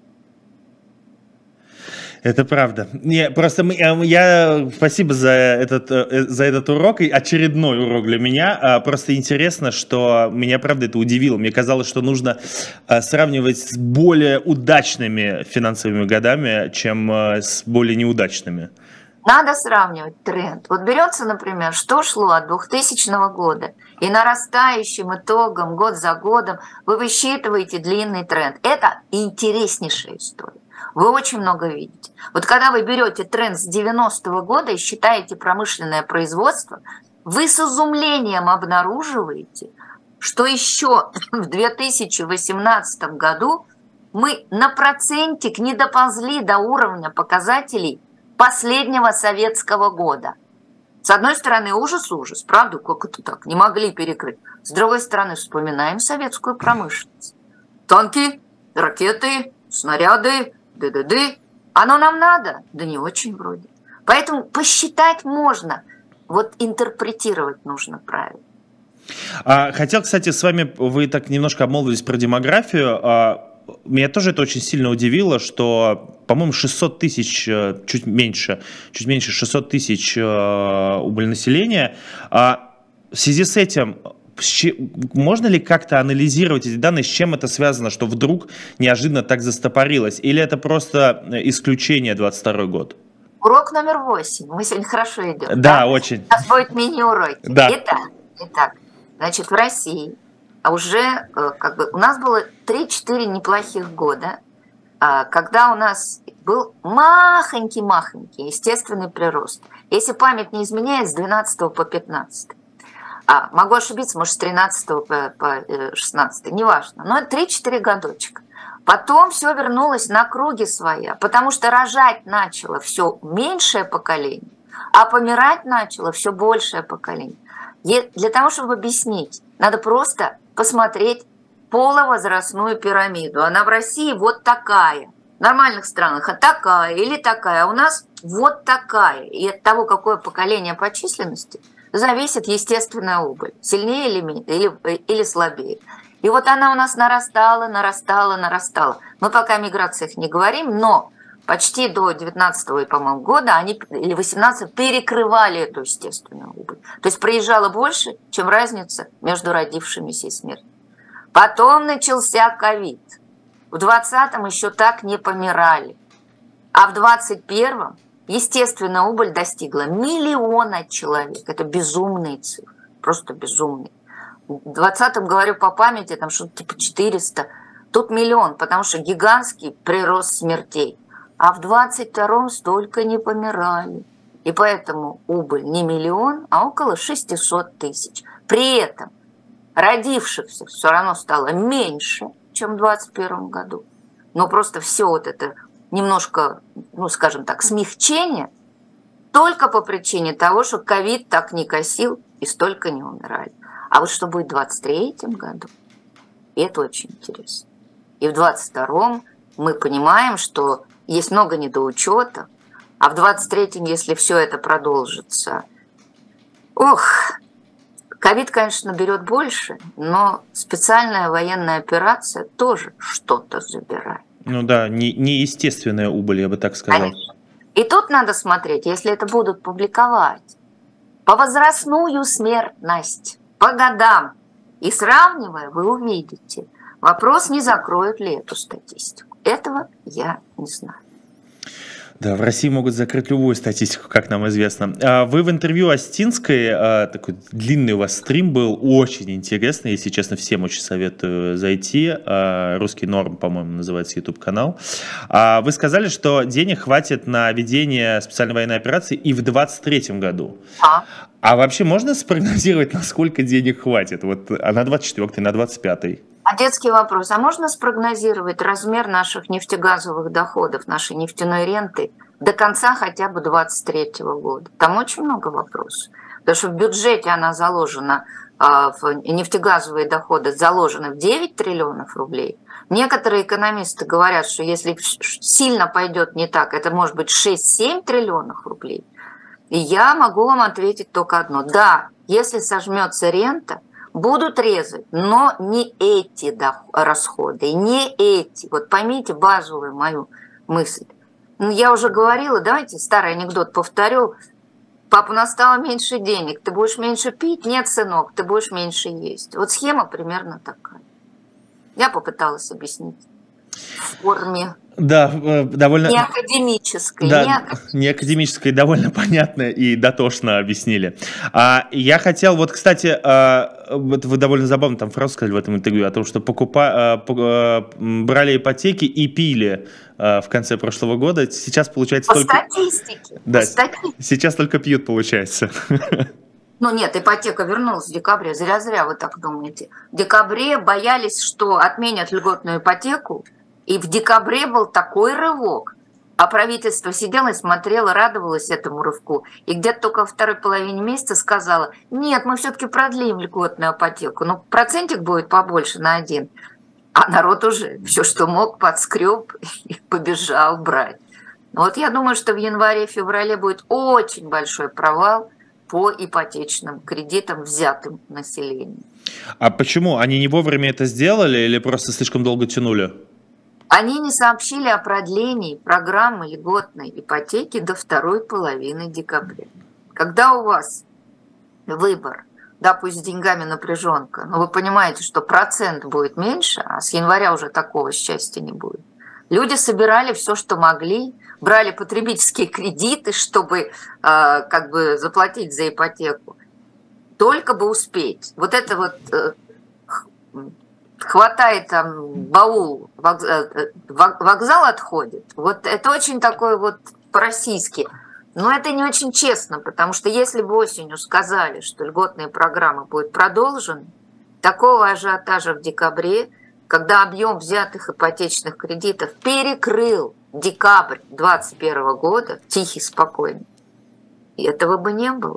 Это правда. Не, просто мы, я спасибо за этот, за этот урок, и очередной урок для меня. Просто интересно, что меня, правда, это удивило. Мне казалось, что нужно сравнивать с более удачными финансовыми годами, чем с более неудачными. Надо сравнивать тренд. Вот берется, например, что шло от двухтысячного года, и нарастающим итогом, год за годом, вы высчитываете длинный тренд. Это интереснейшая история. Вы очень много видите. Вот когда вы берете тренд с девяностого года и считаете промышленное производство, вы с изумлением обнаруживаете, что еще в две тысячи восемнадцатом году мы на процентик не доползли до уровня показателей последнего советского года. С одной стороны, ужас-ужас, правда, как это так, не могли перекрыть. С другой стороны, вспоминаем советскую промышленность. Танки, ракеты, снаряды, ды-ды-ды. Оно нам надо? Да не очень вроде. Поэтому посчитать можно, вот интерпретировать нужно правильно. А, хотел, кстати, с вами, вы так немножко обмолвились про демографию. А, меня тоже это очень сильно удивило, что, по-моему, шестьсот тысяч, чуть меньше, чуть меньше шестьсот тысяч убыль населения. А, в связи с этим, можно ли как-то анализировать эти данные, с чем это связано, что вдруг неожиданно так застопорилось? Или это просто исключение двадцать второй год? Урок номер восемь. Мы сегодня хорошо идем. Да, да? Очень. У нас будет мини-уроки. Да. Итак, итак, значит, в России уже как бы у нас было три-четыре неплохих года, когда у нас был махонький-махонький естественный прирост. Если память не изменяет, с двенадцатого по пятнадцатый. А, могу ошибиться, может, с тринадцатого по шестнадцатый, неважно. Но три-четыре годочка. Потом все вернулось на круги своя, потому что рожать начало все меньшее поколение, а помирать начало все большее поколение. И для того, чтобы объяснить, надо просто посмотреть половозрастную пирамиду. Она в России вот такая. В нормальных странах а такая или такая. А у нас вот такая. И от того, какое поколение по численности, зависит естественная убыль. Сильнее или, или, или слабее. И вот она у нас нарастала, нарастала, нарастала. Мы пока о миграциях не говорим, но почти до девятнадцатого, по-моему, года они, или восемнадцатого перекрывали эту естественную убыль. То есть проезжало больше, чем разница между родившимися и смертными. Потом начался ковид. В двадцатом еще так не помирали. А в двадцать первом естественная убыль достигла миллиона человек. Это безумные цифры, просто безумные. В двадцатом, говорю по памяти, там что-то типа четыреста. Тут миллион, потому что гигантский прирост смертей. А в двадцать втором столько не помирали. И поэтому убыль не миллион, а около шестисот тысяч. При этом родившихся все равно стало меньше, чем в двадцать первом году. Но просто все вот это немножко, ну скажем так, смягчение только по причине того, что ковид так не косил и столько не умирали. А вот что будет в двадцать третьем году, это очень интересно. И в двадцать втором мы понимаем, что есть много недоучетов, а в двадцать третьем, если все это продолжится, ох, ковид, конечно, берет больше, но специальная военная операция тоже что-то забирает. Ну да, не, неестественная убыль, я бы так сказал. Конечно. И тут надо смотреть, если это будут публиковать, по возрастную смертность, по годам. И сравнивая, вы увидите. Вопрос, не закроют ли эту статистику. Этого я не знаю. Да, в России могут закрыть любую статистику, как нам известно. Вы в интервью Остинской, такой длинный у вас стрим был, очень интересный, если честно, всем очень советую зайти. «Русский норм», по-моему, называется YouTube-канал. Вы сказали, что денег хватит на ведение специальной военной операции и в двадцать третьем году. А? А вообще можно спрогнозировать, насколько денег хватит? Вот, а на двадцать четвёртый, на двадцать пятый? А детский вопрос. А можно спрогнозировать размер наших нефтегазовых доходов, нашей нефтяной ренты до конца хотя бы двадцать третьего года? Там очень много вопросов. Потому что в бюджете она заложена в нефтегазовые доходы заложены в девять триллионов рублей. Некоторые экономисты говорят, что если сильно пойдет не так, это может быть шесть-семь триллионов рублей. И я могу вам ответить только одно. Да, если сожмется рента, будут резать, но не эти расходы, не эти. Вот поймите базовую мою мысль. Ну, я уже говорила, давайте старый анекдот повторю. Папа, у нас стало меньше денег, ты будешь меньше пить? Нет, сынок, ты будешь меньше есть. Вот схема примерно такая. Я попыталась объяснить в форме. Да, довольно... Не академической. Да, не, академической. не академической, довольно понятно и дотошно объяснили. А, я хотел, вот, кстати, а, вот вы довольно забавно там фразу сказали в этом интервью о том, что покупа, а, брали ипотеки и пили а, в конце прошлого года. Сейчас, получается, по только... статистике. Да, по статистике. Сейчас только пьют, получается. Ну нет, ипотека вернулась в декабре. Зря-зря вы так думаете. В декабре боялись, что отменят льготную ипотеку. И в декабре был такой рывок, а правительство сидело и смотрело, радовалось этому рывку. И где-то только во второй половине месяца сказала, нет, мы все-таки продлим льготную ипотеку, но процентик будет побольше на один. А народ уже все, что мог, подскреб и побежал брать. Вот я думаю, что в январе-феврале будет очень большой провал по ипотечным кредитам, взятым населением. А почему? Они не вовремя это сделали или просто слишком долго тянули? Они не сообщили о продлении программы льготной ипотеки до второй половины декабря. Когда у вас выбор, да, пусть с деньгами напряженка, но вы понимаете, что процент будет меньше, а с января уже такого счастья не будет. Люди собирали все, что могли, брали потребительские кредиты, чтобы э, как бы заплатить за ипотеку, только бы успеть. Вот это вот... Э, хватает там баул, вокзал отходит. Вот это очень такой вот по-российски. Но это не очень честно, потому что если бы осенью сказали, что льготные программы будут продолжены, такого ажиотажа в декабре, когда объем взятых ипотечных кредитов перекрыл декабрь двадцать первого года, тихий, спокойный, этого бы не было.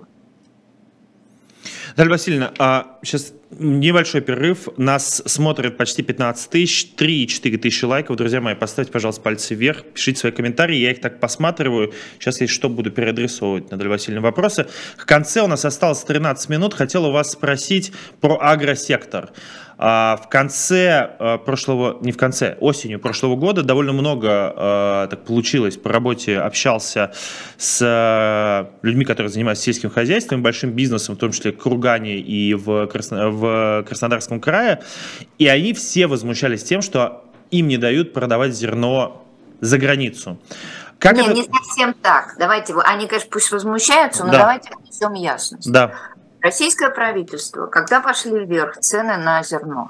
Наталья Васильевна, а сейчас небольшой перерыв. Нас смотрят почти пятнадцать тысяч, три-четыре тысячи лайков. Друзья мои, поставьте, пожалуйста, пальцы вверх, пишите свои комментарии. Я их так посматриваю. Сейчас, если что, буду переадресовывать, Наталья Васильевна, вопросы. В конце у нас осталось тринадцать минут. Хотел у вас спросить про агросектор. В конце прошлого, не в конце, осенью прошлого года довольно много так получилось. По работе общался с людьми, которые занимаются сельским хозяйством, большим бизнесом, в том числе в Кургане и в, Красно, в Краснодарском крае. И они все возмущались тем, что им не дают продавать зерно за границу. Как не, это... не совсем так. Давайте, они, конечно, пусть возмущаются, но да. давайте внесем ясность. Да. Российское правительство, когда пошли вверх цены на зерно,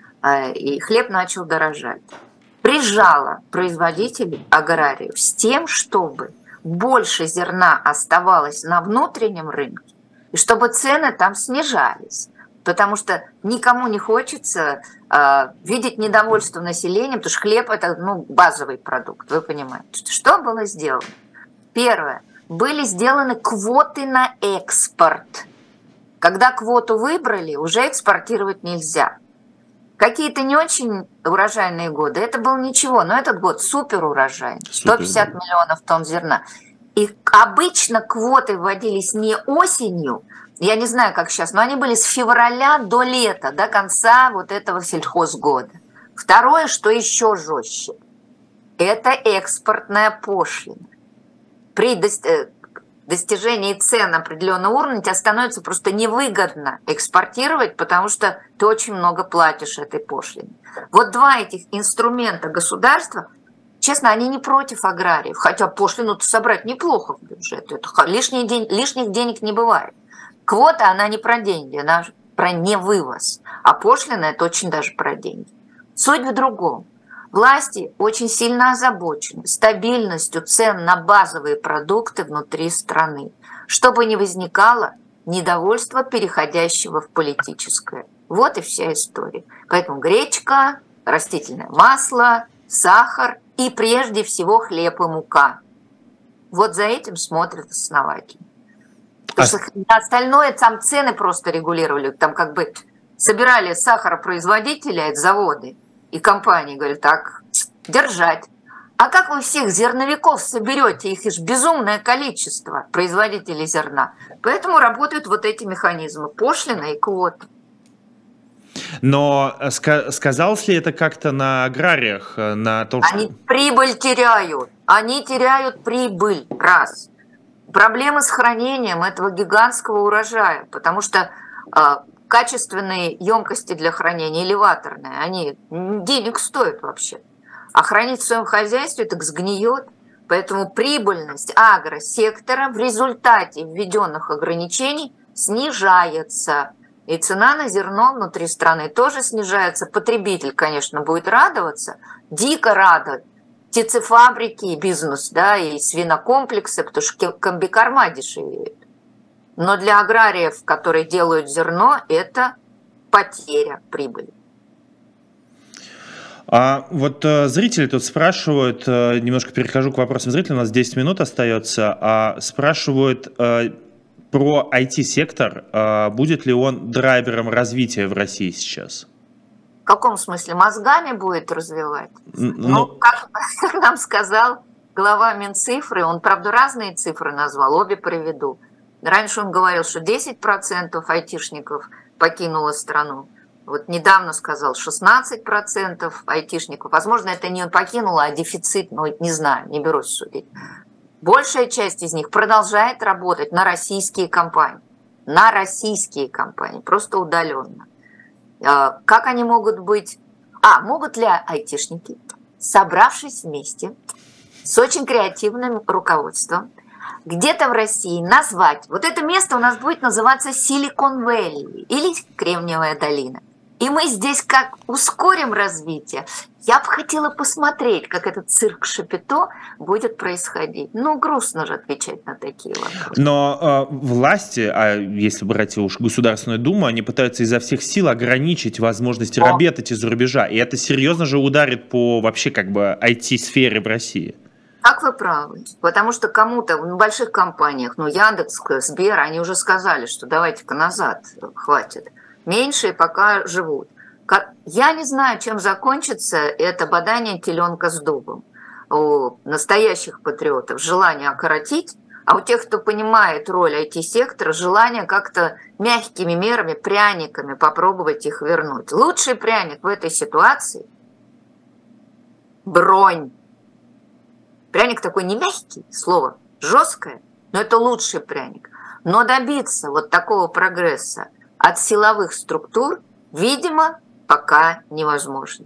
и хлеб начал дорожать, прижало производителей, аграриев с тем, чтобы больше зерна оставалось на внутреннем рынке, и чтобы цены там снижались. Потому что никому не хочется э, видеть недовольство населения, потому что хлеб – это ну, базовый продукт, вы понимаете. Что было сделано? Первое. Были сделаны квоты на экспорт. Когда квоту выбрали, уже экспортировать нельзя. Какие-то не очень урожайные годы, это было ничего, но этот год супер урожайный, сто пятьдесят миллионов тонн зерна. И обычно квоты вводились не осенью, я не знаю, как сейчас, но они были с февраля до лета, до конца вот этого сельхозгода. Второе, что еще жестче, это экспортная пошлина. При достижении цен определенного уровня тебе становится просто невыгодно экспортировать, потому что ты очень много платишь этой пошлине. Вот два этих инструмента государства, честно, они не против аграриев, хотя пошлину-то собрать неплохо в бюджет, это лишний день, лишних денег не бывает. Квота, она не про деньги, она про невывоз, а пошлина – это очень даже про деньги. Суть в другом. Власти очень сильно озабочены стабильностью цен на базовые продукты внутри страны, чтобы не возникало недовольства, переходящего в политическое. Вот и вся история. Поэтому гречка, растительное масло, сахар и прежде всего хлеб и мука. Вот за этим смотрят основательно. Потому что на остальное там цены просто регулировали. Там как бы собирали сахаропроизводителя, это заводы и компании, говорят, так, держать. А как вы всех зерновиков соберете? Их же безумное количество производителей зерна. Поэтому работают вот эти механизмы, пошлина и квоты. Но ска- сказалось ли это как-то на аграриях? На том, что... Они прибыль теряют. Они теряют прибыль. Раз. Проблемы с хранением этого гигантского урожая, потому что э, качественные емкости для хранения, элеваторные, они денег стоят вообще. А хранить в своем хозяйстве так сгниет. Поэтому прибыльность агросектора в результате введенных ограничений снижается. И цена на зерно внутри страны тоже снижается. Потребитель, конечно, будет радоваться, дико радовать. Птицефабрики и бизнес, да, и свинокомплексы, потому что комбикорма дешевеют. Но для аграриев, которые делают зерно, это потеря прибыли. А вот э, зрители тут спрашивают, э, немножко перехожу к вопросам зрителей, у нас десять минут остается, а спрашивают э, про ай ти-сектор, э, будет ли он драйвером развития в России сейчас? В каком смысле? Мозгами будет развивать? Ну, ну как, как нам сказал глава Минцифры, он, правда, разные цифры назвал, обе приведу. Раньше он говорил, что десять процентов айтишников покинуло страну. Вот недавно сказал шестнадцать процентов айтишников. Возможно, это не покинуло, а дефицит, ну, не знаю, не берусь судить. Большая часть из них продолжает работать на российские компании. На российские компании, просто удаленно. Как они могут быть? А, могут ли айтишники, собравшись вместе с очень креативным руководством, где-то в России назвать, вот это место у нас будет называться Silicon Valley или Кремниевая долина. И мы здесь как ускорим развитие. Я бы хотела посмотреть, как этот цирк Шапито будет происходить. Ну, грустно же отвечать на такие вопросы. Но э, власти, а если брать уж Государственную Думу, они пытаются изо всех сил ограничить возможности О. работать из-за рубежа. И это серьезно же ударит по вообще как бы ай ти-сфере в России. Как вы правы. Потому что кому-то в больших компаниях, ну, Яндекс, Сбер, они уже сказали, что давайте-ка назад, хватит. Меньшие пока живут. Я не знаю, чем закончится это бадание теленка с дубом. У настоящих патриотов желание окоротить, а у тех, кто понимает роль ай ти-сектора, желание как-то мягкими мерами, пряниками попробовать их вернуть. Лучший пряник в этой ситуации – бронь. Пряник такой не мягкий, слово жесткое, но это лучший пряник. Но добиться вот такого прогресса от силовых структур, видимо, пока невозможно.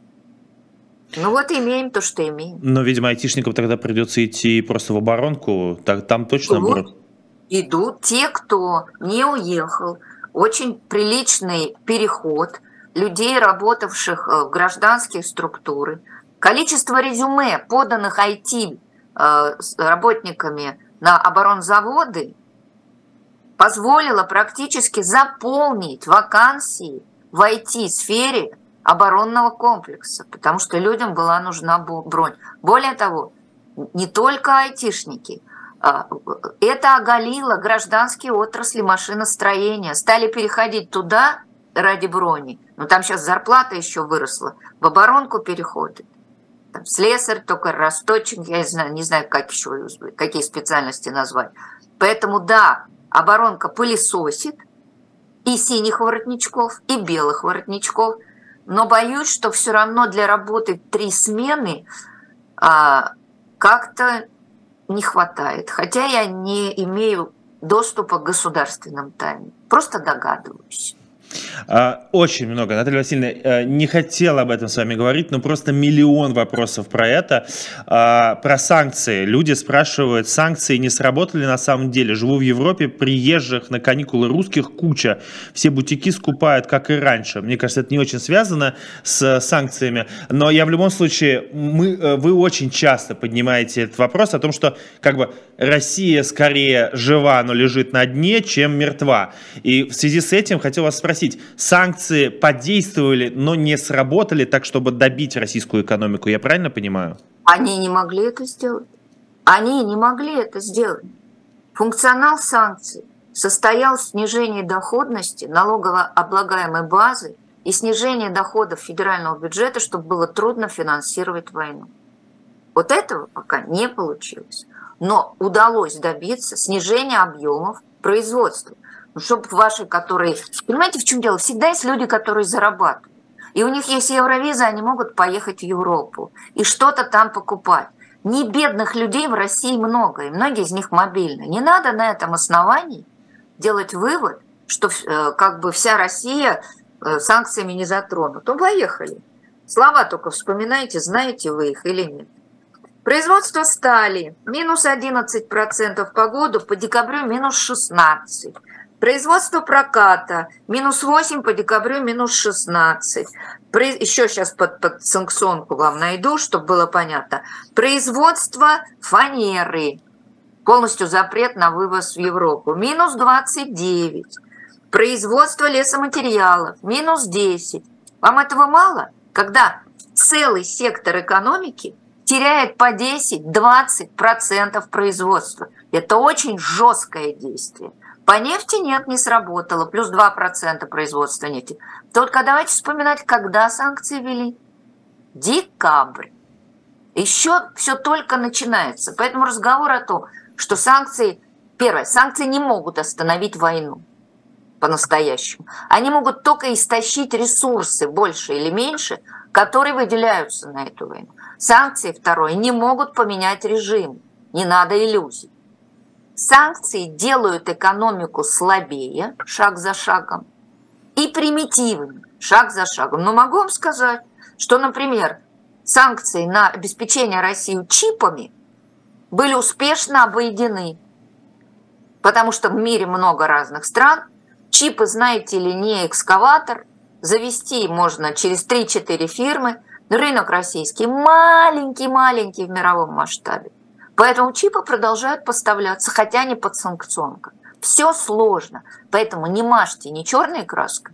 Ну вот имеем то, что имеем. Но, видимо, айтишникам тогда придется идти просто в оборонку. Там точно идут, будет. Идут те, кто не уехал. Очень приличный переход людей, работавших в гражданских структурах. Количество резюме, поданных ай ти-работниками на оборонзаводы, позволило практически заполнить вакансии в ай ти-сфере оборонного комплекса, потому что людям была нужна бронь. Более того, не только айтишники, это оголило гражданские отрасли машиностроения, стали переходить туда ради брони, но там сейчас зарплата еще выросла, в оборонку переходит. Там слесарь, только росточник, я не знаю, не знаю, как еще, какие специальности назвать. Поэтому да, оборонка пылесосит и синих воротничков, и белых воротничков, но боюсь, что все равно для работы три смены а, как-то не хватает. Хотя я не имею доступа к государственным тайнам, просто догадываюсь. Очень много. Наталья Васильевна, не хотела об этом с вами говорить, но просто миллион вопросов про это. Про санкции. Люди спрашивают, санкции не сработали на самом деле. Живу в Европе, приезжих на каникулы русских куча. Все бутики скупают, как и раньше. Мне кажется, это не очень связано с санкциями. Но я в любом случае, мы, вы очень часто поднимаете этот вопрос о том, что как бы Россия скорее жива, но лежит на дне, чем мертва. И в связи с этим хотел вас спросить, санкции подействовали, но не сработали так, чтобы добить российскую экономику, я правильно понимаю? Они не могли это сделать. Они не могли это сделать. Функционал санкций состоял в снижении доходности налогооблагаемой базы и снижении доходов федерального бюджета, чтобы было трудно финансировать войну. Вот этого пока не получилось. Но удалось добиться снижения объемов производства. Ну, чтобы ваши, которые... Понимаете, в чем дело? Всегда есть люди, которые зарабатывают. И у них есть евровиза, они могут поехать в Европу и что-то там покупать. Не бедных людей в России много, и многие из них мобильны. Не надо на этом основании делать вывод, что э, как бы вся Россия э, санкциями не затронута. Ну, поехали. Слова только вспоминайте, знаете вы их или нет. Производство стали минус одиннадцать процентов по году, по декабрю минус шестнадцать процентов. Производство проката минус восемь по декабрю, минус шестнадцать. Еще сейчас под, под санкционку вам найду, чтобы было понятно. Производство фанеры. Полностью запрет на вывоз в Европу. Минус двадцать девять. Производство лесоматериалов. Минус десять. Вам этого мало? Когда целый сектор экономики теряет по десять-двадцать процентов производства. Это очень жесткое действие. По нефти нет, не сработало, плюс два процента производства нефти. Только давайте вспоминать, когда санкции ввели. Декабрь. Еще все только начинается. Поэтому разговор о том, что санкции... Первое, санкции не могут остановить войну по-настоящему. Они могут только истощить ресурсы, больше или меньше, которые выделяются на эту войну. Санкции, второе, не могут поменять режим. Не надо иллюзий. Санкции делают экономику слабее, шаг за шагом, и примитивнее, шаг за шагом. Но могу вам сказать, что, например, санкции на обеспечение России чипами были успешно обойдены, потому что в мире много разных стран. Чипы, знаете ли, не экскаватор, завести можно через три-четыре фирмы. Рынок российский маленький-маленький в мировом масштабе. Поэтому чипы продолжают поставляться, хотя не под санкционкой. Все сложно, поэтому не мажьте ни черной краской.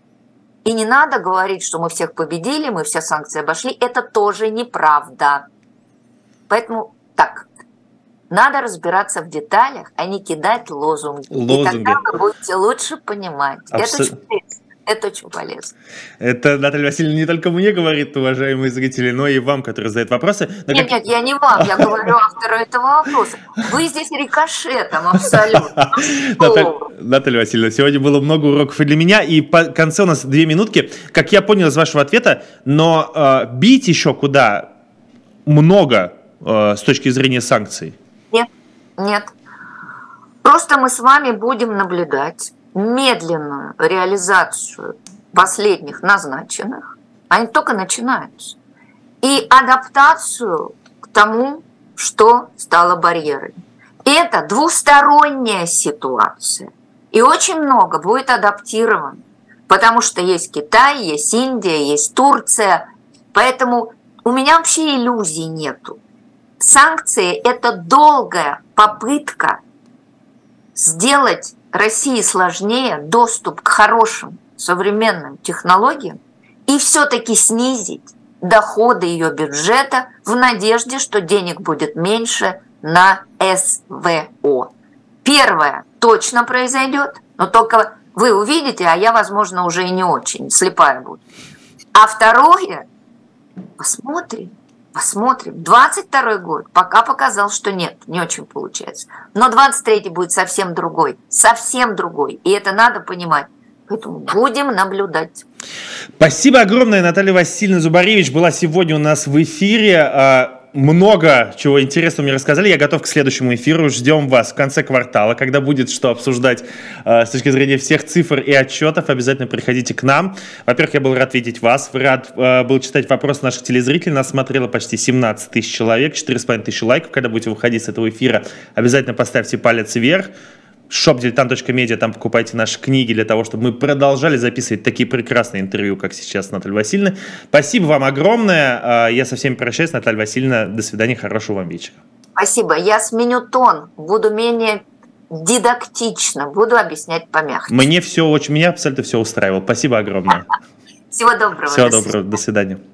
И не надо говорить, что мы всех победили, мы все санкции обошли. Это тоже неправда. Поэтому так, надо разбираться в деталях, а не кидать лозунги. Лозунги. И тогда вы будете лучше понимать. Абсо... Это очень полезно. Это очень полезно. Это Наталья Васильевна не только мне говорит, уважаемые зрители, но и вам, которые задают вопросы. Но нет, как... нет, я не вам, я говорю автору этого вопроса. Вы здесь рикошетом абсолютно. Наталья, Наталья Васильевна, сегодня было много уроков и для меня, и по конце у нас две минутки. Как я понял из вашего ответа, но э, бить еще куда много э, с точки зрения санкций? Нет, нет. Просто мы с вами будем наблюдать медленную реализацию последних назначенных, они только начинаются, и адаптацию к тому, что стало барьерами. Это двусторонняя ситуация, и очень много будет адаптировано, потому что есть Китай, есть Индия, есть Турция, поэтому у меня вообще иллюзий нету. Санкции – это долгая попытка сделать России сложнее доступ к хорошим современным технологиям и все-таки снизить доходы ее бюджета в надежде, что денег будет меньше на эс вэ о. Первое точно произойдет, но только вы увидите, а я, возможно, уже и не очень, слепая буду. А второе, посмотрим. Посмотрим. двадцать второй год пока показал, что нет, не очень получается. Но двадцать третий будет совсем другой. Совсем другой. И это надо понимать. Поэтому будем наблюдать. Спасибо огромное. Наталья Васильевна Зубаревич была сегодня у нас в эфире. Много чего интересного мне рассказали. Я готов к следующему эфиру. Ждем вас в конце квартала, когда будет что обсуждать э, с точки зрения всех цифр и отчетов. Обязательно приходите к нам. Во-первых, я был рад видеть вас. Рад э, был читать вопросы наших телезрителей. Нас смотрело почти семнадцать тысяч человек, четыре с половиной тысячи лайков. Когда будете выходить с этого эфира, обязательно поставьте палец вверх. шоп дилетант точка медиа, там покупайте наши книги для того, чтобы мы продолжали записывать такие прекрасные интервью, как сейчас с Натальей Васильевной. Спасибо вам огромное. Я со всеми прощаюсь. Наталья Васильевна, до свидания, хорошего вам вечера. Спасибо. Я сменю тон, буду менее дидактично, буду объяснять помягче. Мне все очень, меня абсолютно все устраивало. Спасибо огромное. Всего доброго. Всего доброго. До свидания.